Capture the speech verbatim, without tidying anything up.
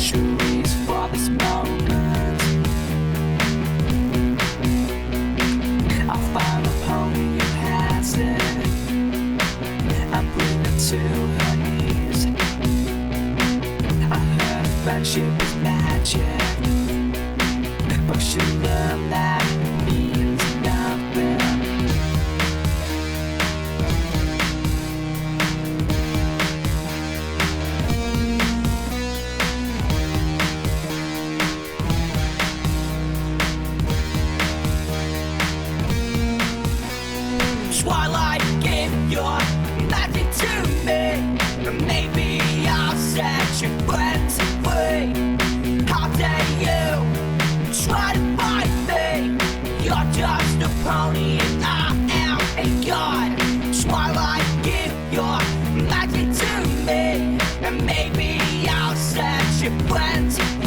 centuries for this moment. I found a pony who has it. I bring her to her knees. I heard friendship was magic, but she learned that it means nothing. Twilight, give your magic to me. Maybe I'll set your friends free. How dare you try to fight me? You're just a pony and I am a god. Twilight, give your magic to me. And maybe I'll set your friends free.